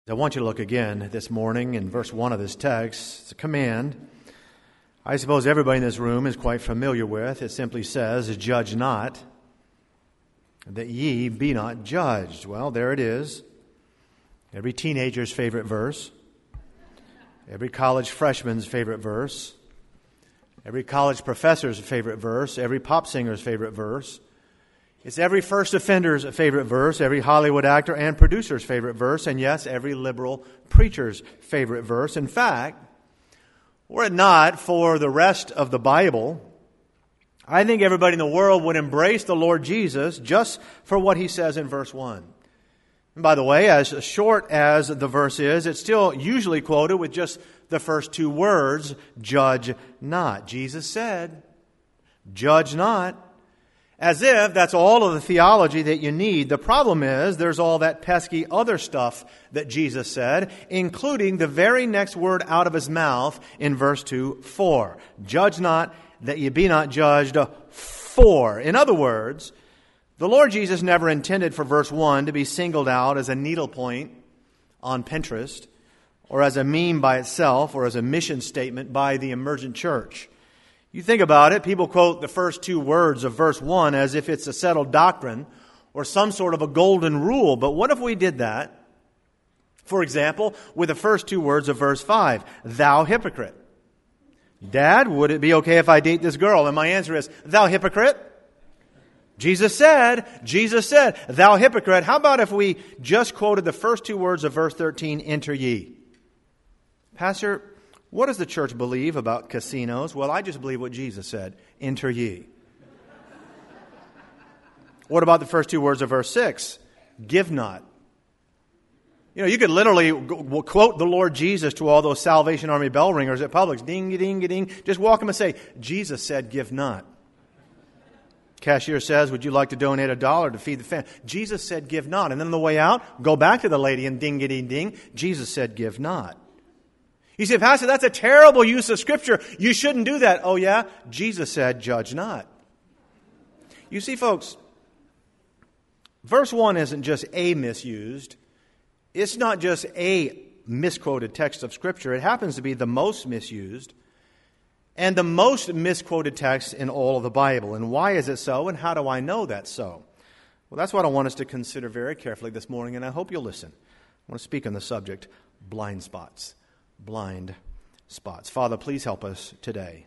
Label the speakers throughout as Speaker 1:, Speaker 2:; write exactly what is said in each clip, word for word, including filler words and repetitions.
Speaker 1: I want you to look again this morning in verse one of this text. It's a command I suppose everybody in this room is quite familiar with. It simply says, "Judge not, that ye be not judged." Well, there it is. Every teenager's favorite verse. Every college freshman's favorite verse. Every college professor's favorite verse. Every pop singer's favorite verse. It's every first offender's favorite verse, every Hollywood actor and producer's favorite verse, and yes, every liberal preacher's favorite verse. In fact, were it not for the rest of the Bible, I think everybody in the world would embrace the Lord Jesus just for what he says in verse one. And by the way, as short as the verse is, it's still usually quoted with just the first two words, "Judge not." Jesus said, "Judge not." As if that's all of the theology that you need. The problem is there's all that pesky other stuff that Jesus said, including the very next word out of his mouth in verse two, "For." Judge not, that ye be not judged, for. In other words, the Lord Jesus never intended for verse one to be singled out as a needle point on Pinterest, or as a meme by itself, or as a mission statement by the emergent church. You think about it, people quote the first two words of verse one as if it's a settled doctrine or some sort of a golden rule. But what if we did that, for example, with the first two words of verse five, "Thou hypocrite"? Dad, would it be okay if I date this girl? And my answer is, "Thou hypocrite." Jesus said, Jesus said, "Thou hypocrite." How about if we just quoted the first two words of verse thirteen, "Enter ye"? Pastor, what does the church believe about casinos? Well, I just believe what Jesus said. "Enter ye." What about the first two words of verse six? "Give not." You know, you could literally quote the Lord Jesus to all those Salvation Army bell ringers at Publix. Ding, ding, ding. Just walk them and say, "Jesus said, give not." Cashier says, "Would you like to donate a dollar to feed the family?" Jesus said, "Give not." And then on the way out, go back to the lady and ding, ding, ding. Jesus said, "Give not." You say, "Pastor, that's a terrible use of Scripture. You shouldn't do that." Oh, yeah? Jesus said, "Judge not." You see, folks, verse one isn't just a misused. It's not just a misquoted text of Scripture. It happens to be the most misused and the most misquoted text in all of the Bible. And why is it so? And how do I know that's so? Well, that's what I want us to consider very carefully this morning, and I hope you'll listen. I want to speak on the subject, blind spots. Blind spots. Father, please help us today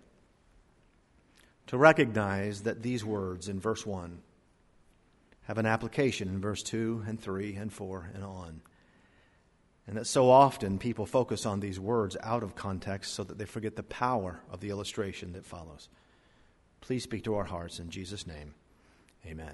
Speaker 1: to recognize that these words in verse one have an application in verse two and three and four and on. And that so often people focus on these words out of context so that they forget the power of the illustration that follows. Please speak to our hearts in Jesus' name. Amen.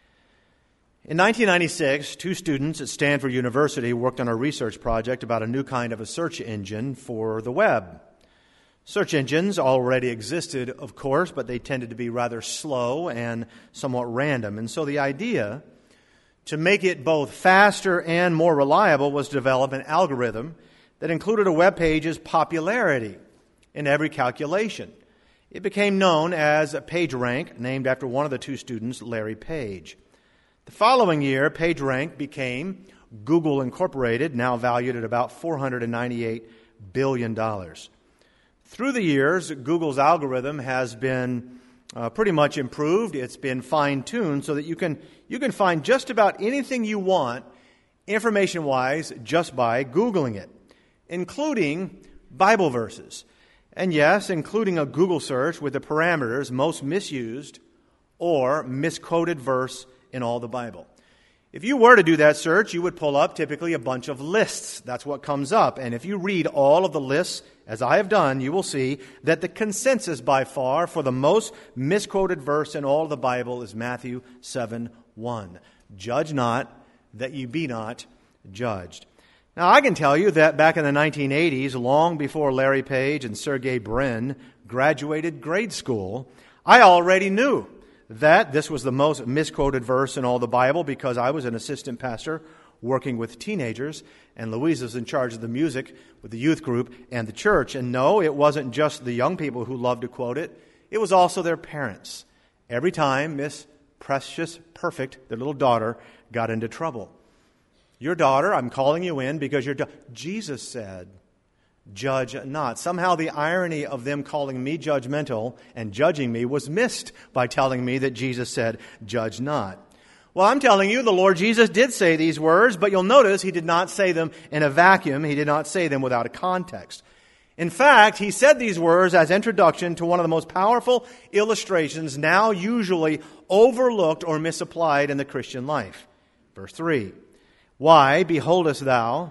Speaker 1: In nineteen ninety-six, two students at Stanford University worked on a research project about a new kind of a search engine for the web. Search engines already existed, of course, but they tended to be rather slow and somewhat random. And so the idea to make it both faster and more reliable was to develop an algorithm that included a web page's popularity in every calculation. It became known as PageRank, named after one of the two students, Larry Page. The following year, PageRank became Google Incorporated, now valued at about four hundred ninety-eight billion dollars. Through the years, Google's algorithm has been uh, pretty much improved. It's been fine-tuned so that you can you can find just about anything you want, information-wise, just by Googling it, including Bible verses. And yes, including a Google search with the parameters most misused or misquoted verse in all the Bible. If you were to do that search, you would pull up typically a bunch of lists. That's what comes up. And if you read all of the lists, as I have done, you will see that the consensus by far for the most misquoted verse in all of the Bible is Matthew seven one. "Judge not, that ye be not judged." Now, I can tell you that back in the nineteen eighties, long before Larry Page and Sergey Brin graduated grade school, I already knew that this was the most misquoted verse in all the Bible because I was an assistant pastor working with teenagers, and Louise was in charge of the music with the youth group and the church. And no, it wasn't just the young people who loved to quote it. It was also their parents. Every time Miss Precious Perfect, their little daughter, got into trouble. Your daughter, I'm calling you in because your da-. Jesus said, judge not. Somehow the irony of them calling me judgmental and judging me was missed by telling me that Jesus said, judge not. Well, I'm telling you, the Lord Jesus did say these words, but you'll notice he did not say them in a vacuum. He did not say them without a context. In fact, he said these words as introduction to one of the most powerful illustrations now usually overlooked or misapplied in the Christian life. Verse three, why beholdest thou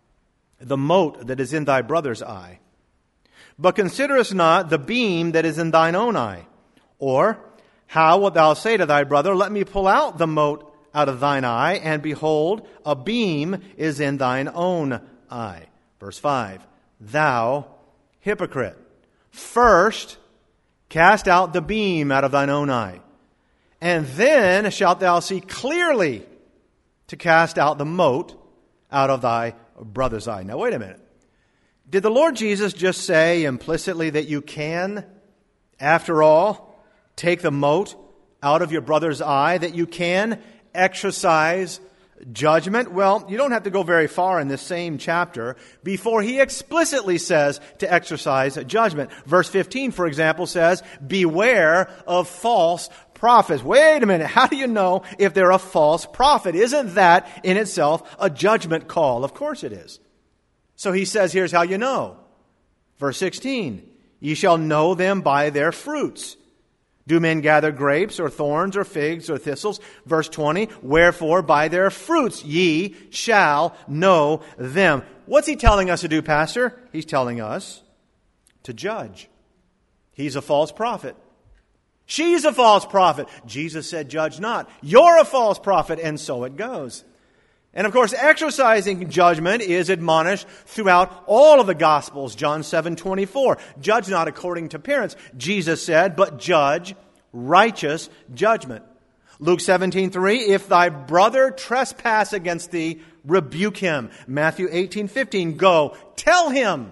Speaker 1: the mote that is in thy brother's eye, but considerest not the beam that is in thine own eye? Or, how wilt thou say to thy brother, let me pull out the mote out of thine eye, and behold, a beam is in thine own eye? Verse five, thou hypocrite, first cast out the beam out of thine own eye, and then shalt thou see clearly to cast out the mote out of thy brother's eye. Now, wait a minute. Did the Lord Jesus just say implicitly that you can, after all, take the mote out of your brother's eye, that you can exercise judgment? Well, you don't have to go very far in this same chapter before he explicitly says to exercise judgment. Verse fifteen, for example, says, beware of false prophets. Wait a minute. How do you know if they're a false prophet? Isn't that in itself a judgment call? Of course it is. So he says, here's how you know. Verse sixteen, ye shall know them by their fruits. Do men gather grapes or thorns or figs or thistles? Verse twenty, wherefore by their fruits ye shall know them. What's he telling us to do, Pastor? He's telling us to judge. He's a false prophet. She's a false prophet. Jesus said, judge not. You're a false prophet, and so it goes. And of course, exercising judgment is admonished throughout all of the Gospels. John seven twenty-four, judge not according to appearance, Jesus said, but judge righteous judgment. Luke seventeen three, if thy brother trespass against thee, rebuke him. Matthew eighteen fifteen, go, tell him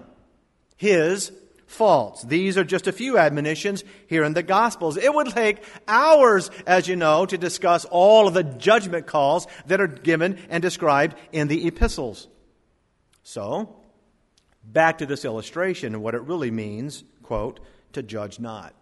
Speaker 1: his faults. These are just a few admonitions here in the Gospels. It would take hours, as you know, to discuss all of the judgment calls that are given and described in the epistles. So, back to this illustration and what it really means, quote, to judge not.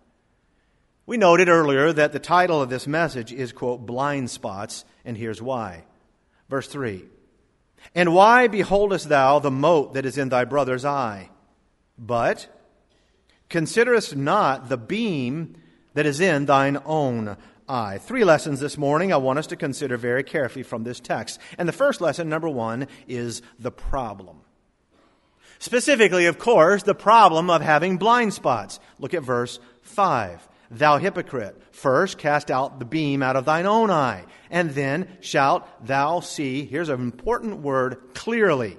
Speaker 1: We noted earlier that the title of this message is, quote, blind spots, and here's why. Verse three, and why beholdest thou the mote that is in thy brother's eye, but considerest not the beam that is in thine own eye? Three lessons this morning I want us to consider very carefully from this text. And the first lesson, number one, is the problem. Specifically, of course, the problem of having blind spots. Look at verse five. Thou hypocrite, first cast out the beam out of thine own eye, and then shalt thou see, here's an important word, clearly.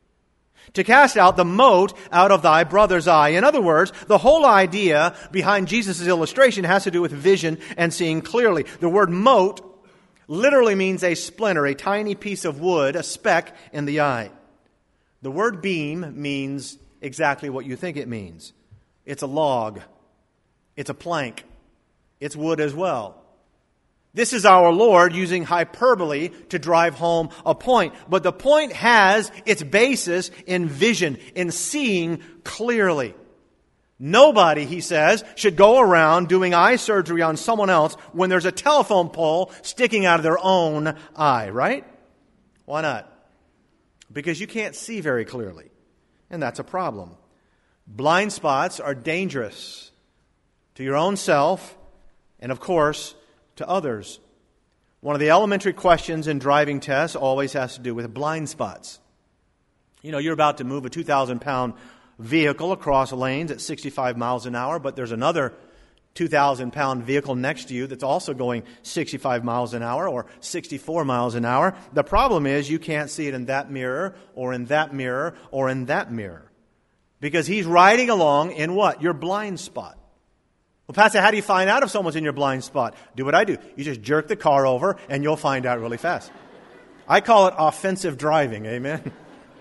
Speaker 1: To cast out the mote out of thy brother's eye. In other words, the whole idea behind Jesus' illustration has to do with vision and seeing clearly. The word mote literally means a splinter, a tiny piece of wood, a speck in the eye. The word beam means exactly what you think it means. It's a log. It's a plank. It's wood as well. This is our Lord using hyperbole to drive home a point. But the point has its basis in vision, in seeing clearly. Nobody, he says, should go around doing eye surgery on someone else when there's a telephone pole sticking out of their own eye, right? Why not? Because you can't see very clearly. And that's a problem. Blind spots are dangerous to your own self and, of course, to others. One of the elementary questions in driving tests always has to do with blind spots. You know, you're about to move a two thousand pound vehicle across lanes at sixty-five miles an hour, but there's another two thousand pound vehicle next to you that's also going sixty-five miles an hour or sixty-four miles an hour. The problem is you can't see it in that mirror or in that mirror or in that mirror because he's riding along in what? Your blind spot. Well, Pastor, how do you find out if someone's in your blind spot? Do what I do. You just jerk the car over and you'll find out really fast. I call it offensive driving, amen?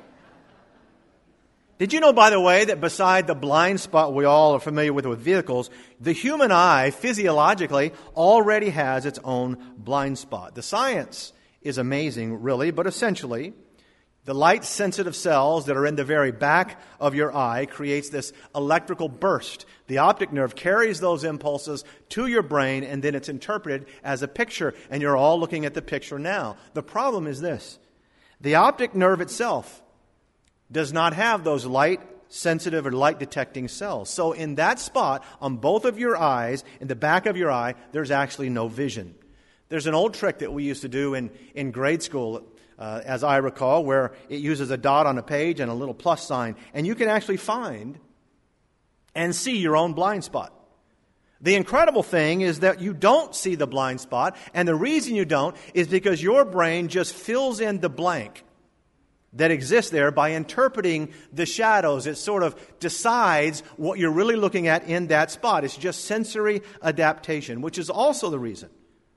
Speaker 1: Did you know, by the way, that beside the blind spot we all are familiar with with vehicles, the human eye physiologically already has its own blind spot. The science is amazing, really, but essentially, the light-sensitive cells that are in the very back of your eye creates this electrical burst. The optic nerve carries those impulses to your brain, and then it's interpreted as a picture, and you're all looking at the picture now. The problem is this. The optic nerve itself does not have those light-sensitive or light-detecting cells. So in that spot, on both of your eyes, in the back of your eye, there's actually no vision. There's an old trick that we used to do in, in grade school, Uh, as I recall, where it uses a dot on a page and a little plus sign. And you can actually find and see your own blind spot. The incredible thing is that you don't see the blind spot, and the reason you don't is because your brain just fills in the blank that exists there by interpreting the shadows. It sort of decides what you're really looking at in that spot. It's just sensory adaptation, which is also the reason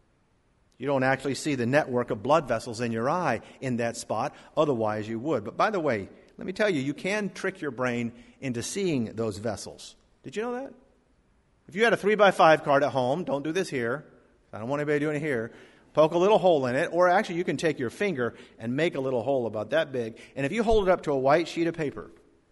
Speaker 1: you don't actually see the network of blood vessels in your eye in that spot. Otherwise, you would. But by the way, let me tell you, you can trick your brain into seeing those vessels. Did you know that? If you had a three by five card at home, don't do this here. I don't want anybody doing it here. Poke a little hole in it, or actually you can take your finger and make a little hole about that big. And if you hold it up to a white sheet of paper,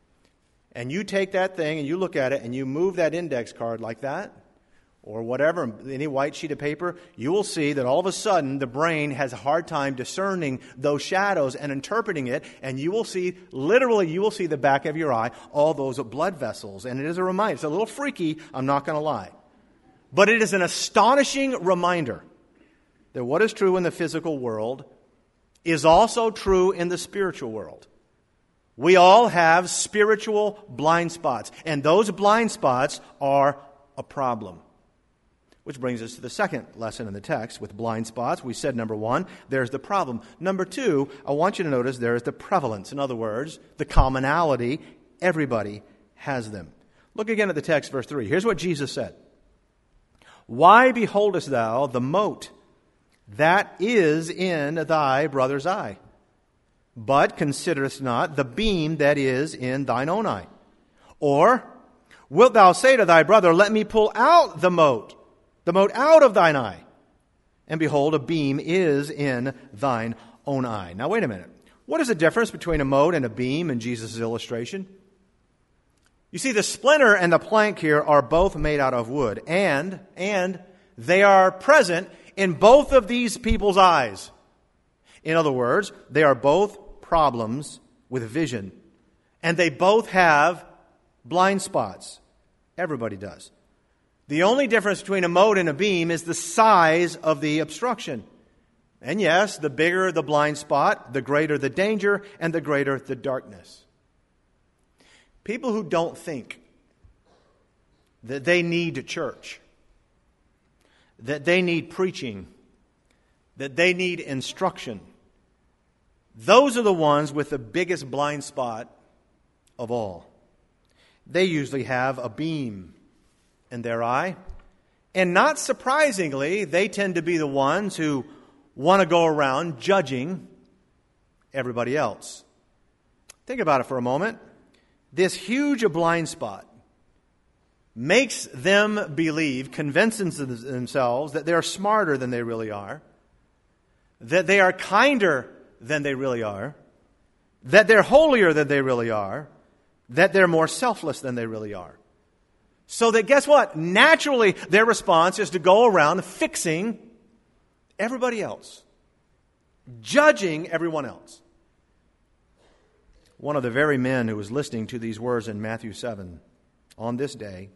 Speaker 1: and you take that thing and you look at it and you move that index card like that, or whatever, any white sheet of paper, you will see that all of a sudden the brain has a hard time discerning those shadows and interpreting it, and you will see, literally, you will see the back of your eye, all those blood vessels. And it is a reminder. It's a little freaky, I'm not going to lie. But it is an astonishing reminder that what is true in the physical world is also true in the spiritual world. We all have spiritual blind spots, and those blind spots are a problem. Which brings us to the second lesson in the text with blind spots. We said, number one, there's the problem. Number two, I want you to notice there is the prevalence. In other words, the commonality. Everybody has them. Look again at the text, verse three. Here's what Jesus said. Why beholdest thou the mote that is in thy brother's eye, but considerest not the beam that is in thine own eye? Or wilt thou say to thy brother, let me pull out the mote, the mote out of thine eye, and behold, a beam is in thine own eye. Now wait a minute. What is the difference between a mote and a beam in Jesus' illustration? You see, the splinter and the plank here are both made out of wood, and, and they are present in both of these people's eyes. In other words, they are both problems with vision, and they both have blind spots. Everybody does. The only difference between a mote and a beam is the size of the obstruction. And yes, the bigger the blind spot, the greater the danger, and the greater the darkness. People who don't think that they need church, that they need preaching, that they need instruction, those are the ones with the biggest blind spot of all. They usually have a beam in their eye. And not surprisingly, they tend to be the ones who want to go around judging everybody else. Think about it for a moment. This huge blind spot makes them believe, convinces themselves that they're smarter than they really are, that they are kinder than they really are, that they're holier than they really are, that they're more selfless than they really are. So that, guess what? Naturally, their response is to go around fixing everybody else, judging everyone else. One of the very men who was listening to these words in Matthew seven, on this day,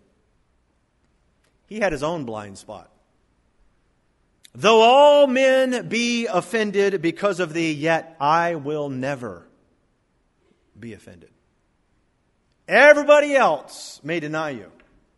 Speaker 1: he had his own blind spot. Though all men be offended because of thee, yet I will never be offended. Everybody else may deny you,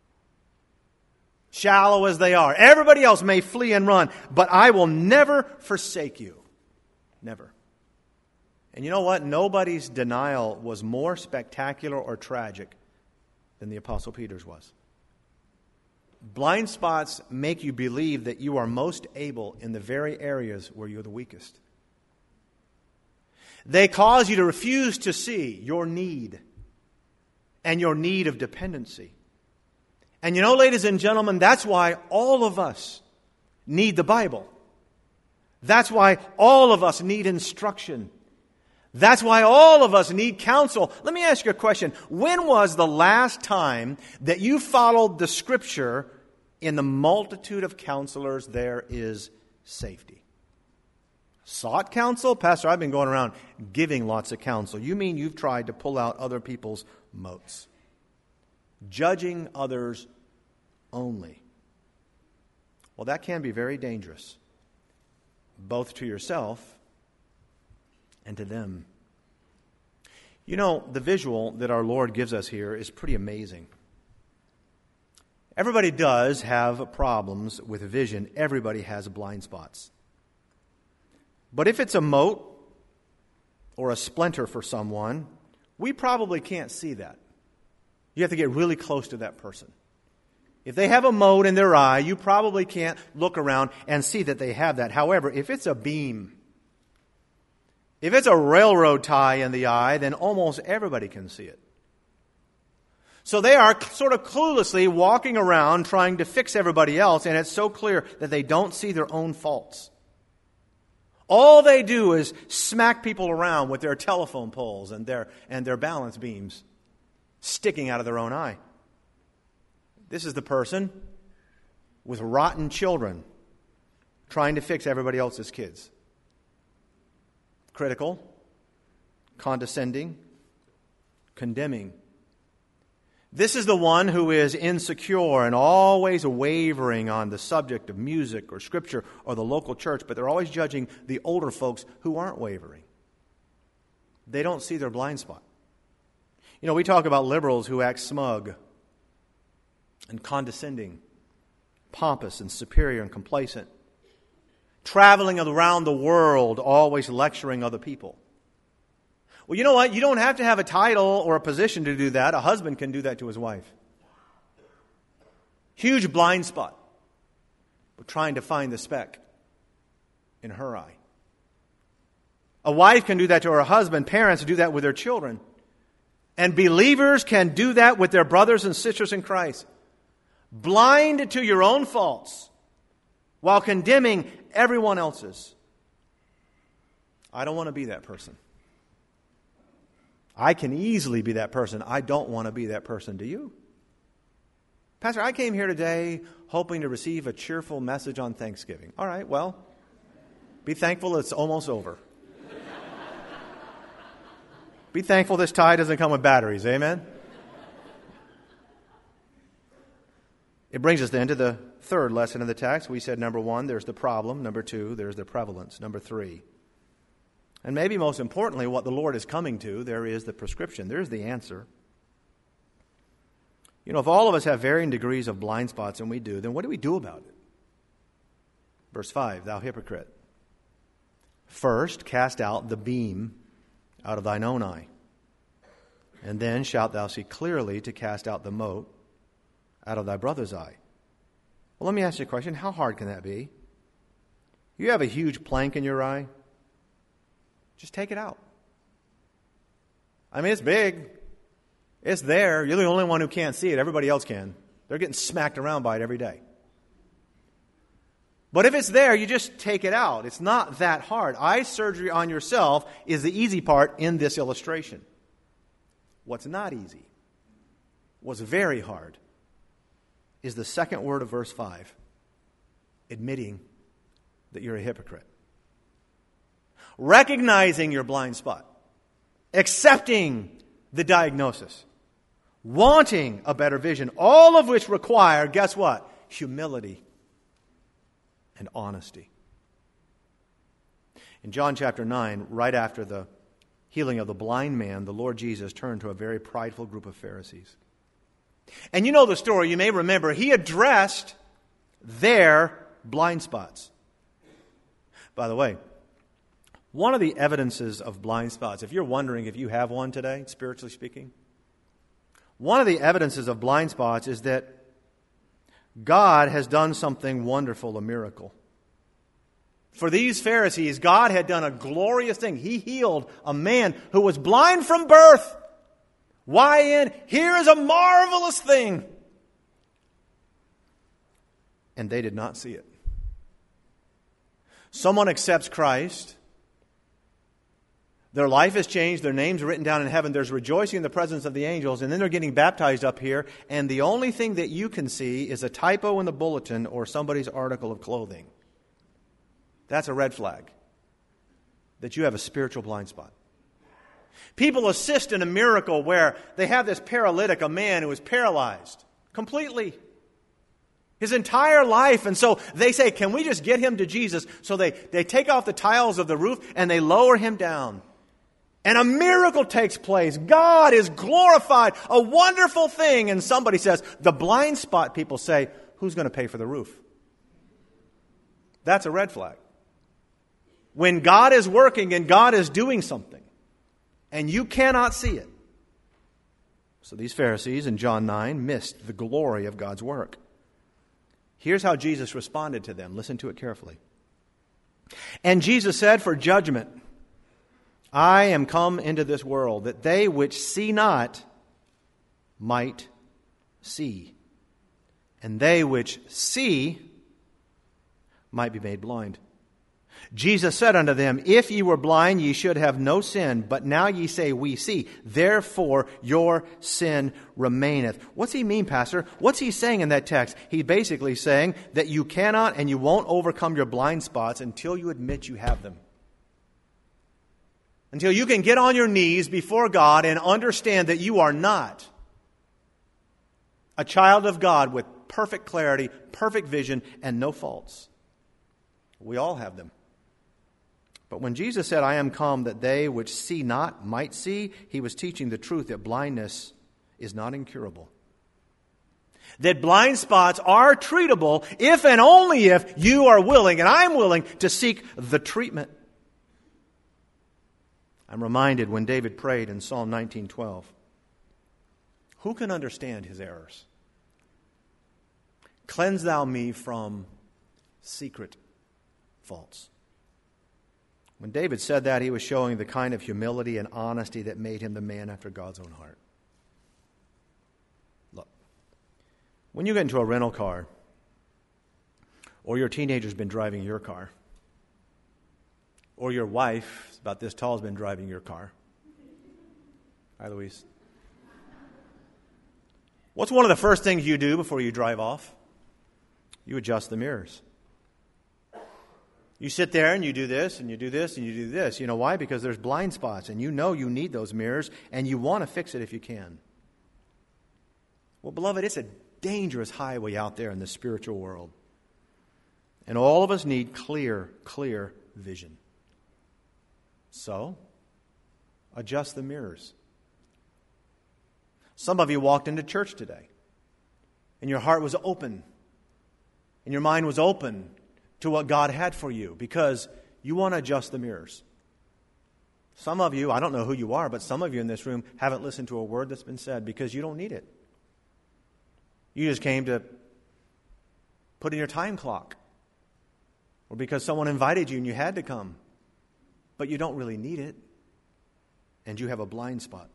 Speaker 1: shallow as they are. Everybody else may flee and run, but I will never forsake you. Never. And you know what? Nobody's denial was more spectacular or tragic than the Apostle Peter's was. Blind spots make you believe that you are most able in the very areas where you're the weakest. They cause you to refuse to see your need and your need of dependency. And you know, ladies and gentlemen, that's why all of us need the Bible. That's why all of us need instruction. That's why all of us need counsel. Let me ask you a question. When was the last time that you followed the Scripture, in the multitude of counselors there is safety? Sought counsel? Pastor, I've been going around giving lots of counsel. You mean you've tried to pull out other people's motes? Judging others only. Well, that can be very dangerous, both to yourself and to them. You know, the visual that our Lord gives us here is pretty amazing. Everybody does have problems with vision. Everybody has blind spots. But if it's a mote or a splinter for someone, we probably can't see that. You have to get really close to that person. If they have a mote in their eye, you probably can't look around and see that they have that. However, if it's a beam, if it's a railroad tie in the eye, then almost everybody can see it. So they are sort of cluelessly walking around trying to fix everybody else, and it's so clear that they don't see their own faults. All they do is smack people around with their telephone poles and their, and their balance beams sticking out of their own eye. This is the person with rotten children trying to fix everybody else's kids. Critical, condescending, condemning. This is the one who is insecure and always wavering on the subject of music or Scripture or the local church, but they're always judging the older folks who aren't wavering. They don't see their blind spot. You know, we talk about liberals who act smug and condescending, pompous and superior and complacent, traveling around the world, always lecturing other people. Well, you know what? You don't have to have a title or a position to do that. A husband can do that to his wife. Huge blind spot. But trying to find the speck in her eye. A wife can do that to her husband. Parents do that with their children. And believers can do that with their brothers and sisters in Christ. Blind to your own faults while condemning everyone else's. I don't want to be that person. I can easily be that person. I don't want to be that person. Do you? Pastor, I came here today hoping to receive a cheerful message on Thanksgiving. All right, well, be thankful it's almost over. Be thankful this tie doesn't come with batteries. Amen? It brings us then to the third lesson of the text. We said, number one, there's the problem. Number two, there's the prevalence. Number three, and maybe most importantly, what the Lord is coming to, there is the prescription. There's the answer. You know, if all of us have varying degrees of blind spots, and we do, then what do we do about it? Verse five, thou hypocrite. First, cast out the beam out of thine own eye, and then shalt thou see clearly to cast out the mote out of thy brother's eye. Well, let me ask you a question. How hard can that be? You have a huge plank in your eye. Just take it out. I mean, it's big. It's there. You're the only one who can't see it. Everybody else can. They're getting smacked around by it every day. But if it's there, you just take it out. It's not that hard. Eye surgery on yourself is the easy part in this illustration. What's not easy, what's very hard, is the second word of verse five, admitting that you're a hypocrite. Recognizing your blind spot, accepting the diagnosis, wanting a better vision, all of which require, guess what? Humility and honesty. In John chapter nine, right after the healing of the blind man, the Lord Jesus turned to a very prideful group of Pharisees. And you know the story, you may remember, he addressed their blind spots. By the way, one of the evidences of blind spots, if you're wondering if you have one today, spiritually speaking, one of the evidences of blind spots is that God has done something wonderful, a miracle. For these Pharisees, God had done a glorious thing. He healed a man who was blind from birth. Why in? Here is a marvelous thing. And they did not see it. Someone accepts Christ. Their life has changed. Their name's written down in heaven. There's rejoicing in the presence of the angels. And then they're getting baptized up here. And the only thing that you can see is a typo in the bulletin or somebody's article of clothing. That's a red flag that you have a spiritual blind spot. People assist in a miracle where they have this paralytic, a man who is paralyzed completely. His entire life. And so they say, can we just get him to Jesus? So they, they take off the tiles of the roof and they lower him down. And a miracle takes place. God is glorified. A wonderful thing. And somebody says, the blind spot people say, who's going to pay for the roof? That's a red flag. When God is working and God is doing something, and you cannot see it. So these Pharisees in John nine missed the glory of God's work. Here's how Jesus responded to them. Listen to it carefully. And Jesus said, for judgment, I am come into this world, that they which see not might see, and they which see might be made blind. Jesus said unto them, if ye were blind, ye should have no sin, but now ye say, we see. Therefore your sin remaineth. What's he mean, Pastor? What's he saying in that text? He's basically saying that you cannot and you won't overcome your blind spots until you admit you have them. Until you can get on your knees before God and understand that you are not a child of God with perfect clarity, perfect vision, and no faults. We all have them. But when Jesus said, I am come that they which see not might see, he was teaching the truth that blindness is not incurable. That blind spots are treatable if and only if you are willing, and I'm willing, to seek the treatment. I'm reminded when David prayed in Psalm nineteen twelve, who can understand his errors? Cleanse thou me from secret faults. When David said that, he was showing the kind of humility and honesty that made him the man after God's own heart. Look, when you get into a rental car, or your teenager's been driving your car, or your wife, about this tall, has been driving your car. Hi, Louise. What's one of the first things you do before you drive off? You adjust the mirrors. You sit there and you do this and you do this and you do this. You know why? Because there's blind spots and you know you need those mirrors and you want to fix it if you can. Well, beloved, it's a dangerous highway out there in the spiritual world. And all of us need clear, clear vision. So, adjust the mirrors. Some of you walked into church today and your heart was open and your mind was open to what God had for you because you want to adjust the mirrors. Some of you, I don't know who you are, but some of you in this room haven't listened to a word that's been said because you don't need it. You just came to put in your time clock, or because someone invited you and you had to come, but you don't really need it, and you have a blind spot.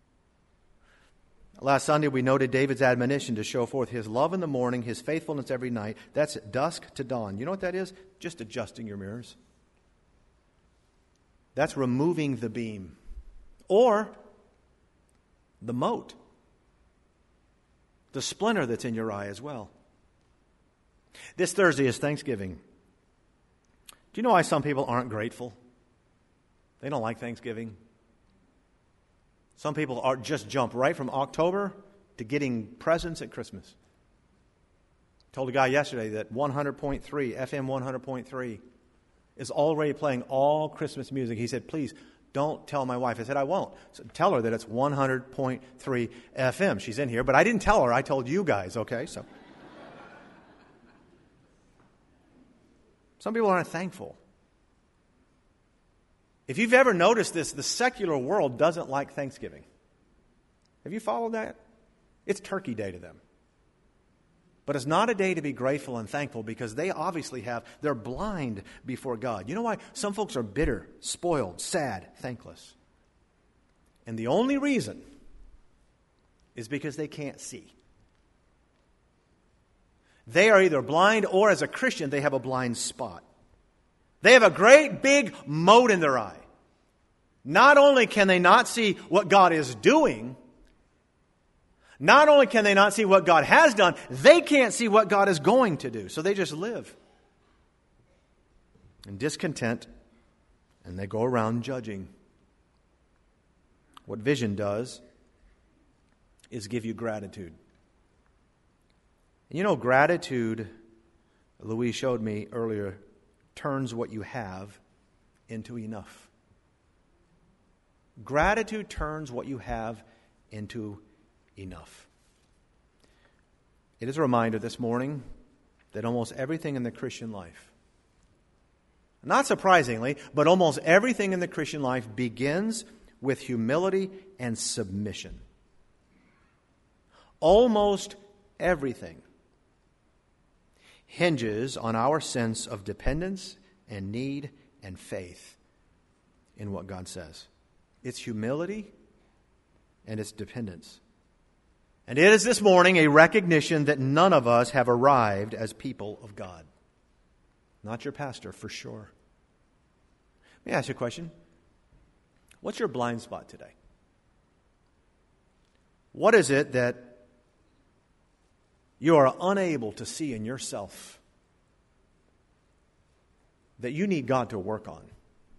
Speaker 1: Last Sunday, we noted David's admonition to show forth his love in the morning, his faithfulness every night. That's dusk to dawn. You know what that is? Just adjusting your mirrors. That's removing the beam. Or the mote. The splinter that's in your eye as well. This Thursday is Thanksgiving. Do you know why some people aren't grateful? They don't like Thanksgiving. Some people are just jump right from October to getting presents at Christmas. I told a guy yesterday that one hundred point three, F M one hundred point three, is already playing all Christmas music. He said, please don't tell my wife. I said, I won't. So tell her that it's one hundred point three F M. She's in here, but I didn't tell her. I told you guys, okay? So some people aren't thankful. If you've ever noticed this, the secular world doesn't like Thanksgiving. Have you followed that? It's Turkey Day to them. But it's not a day to be grateful and thankful because they obviously have, they're blind before God. You know why? Some folks are bitter, spoiled, sad, thankless. And the only reason is because they can't see. They are either blind or as a Christian they have a blind spot. They have a great big mote in their eye. Not only can they not see what God is doing, not only can they not see what God has done, they can't see what God is going to do. So they just live in discontent, and they go around judging. What vision does is give you gratitude. And you know, gratitude, Louise showed me earlier, turns what you have into enough. Gratitude turns what you have into enough. It is a reminder this morning that almost everything in the Christian life, not surprisingly, but almost everything in the Christian life begins with humility and submission. Almost everything hinges on our sense of dependence and need and faith in what God says. It's humility and it's dependence. And it is this morning a recognition that none of us have arrived as people of God. Not your pastor, for sure. Let me ask you a question. What's your blind spot today? What is it that you are unable to see in yourself that you need God to work on,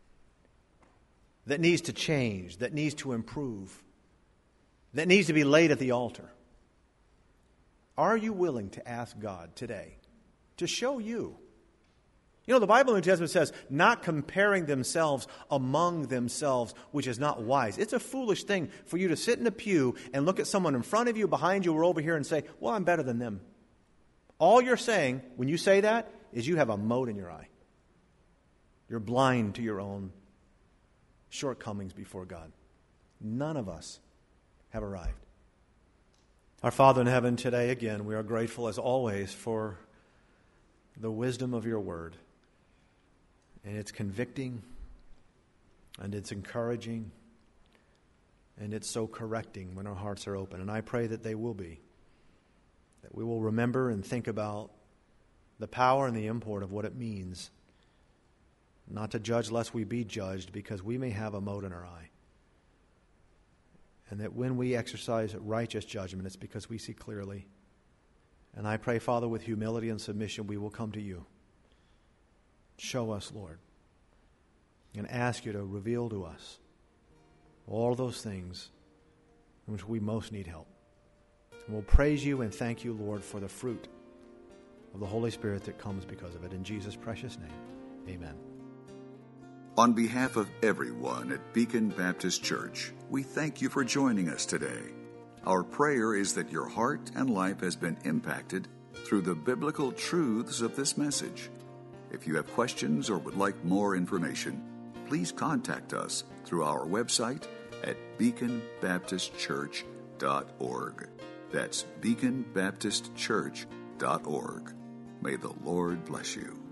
Speaker 1: that needs to change, that needs to improve, that needs to be laid at the altar? Are you willing to ask God today to show you? You know, the Bible in the New Testament says, not comparing themselves among themselves, which is not wise. It's a foolish thing for you to sit in a pew and look at someone in front of you, behind you, or over here and say, well, I'm better than them. All you're saying, when you say that, is you have a mote in your eye. You're blind to your own shortcomings before God. None of us have arrived. Our Father in heaven, today again, we are grateful as always for the wisdom of your word. And it's convicting, and it's encouraging, and it's so correcting when our hearts are open. And I pray that they will be. That we will remember and think about the power and the import of what it means not to judge lest we be judged, because we may have a mote in our eye. And that when we exercise righteous judgment, it's because we see clearly. And I pray, Father, with humility and submission, we will come to you. Show us, Lord, and ask you to reveal to us all those things in which we most need help. And we'll praise you and thank you, Lord, for the fruit of the Holy Spirit that comes because of it. In Jesus' precious name, amen.
Speaker 2: On behalf of everyone at Beacon Baptist Church, we thank you for joining us today. Our prayer is that your heart and life has been impacted through the biblical truths of this message. If you have questions or would like more information, please contact us through our website at beacon baptist church dot org. That's beacon baptist church dot org. May the Lord bless you.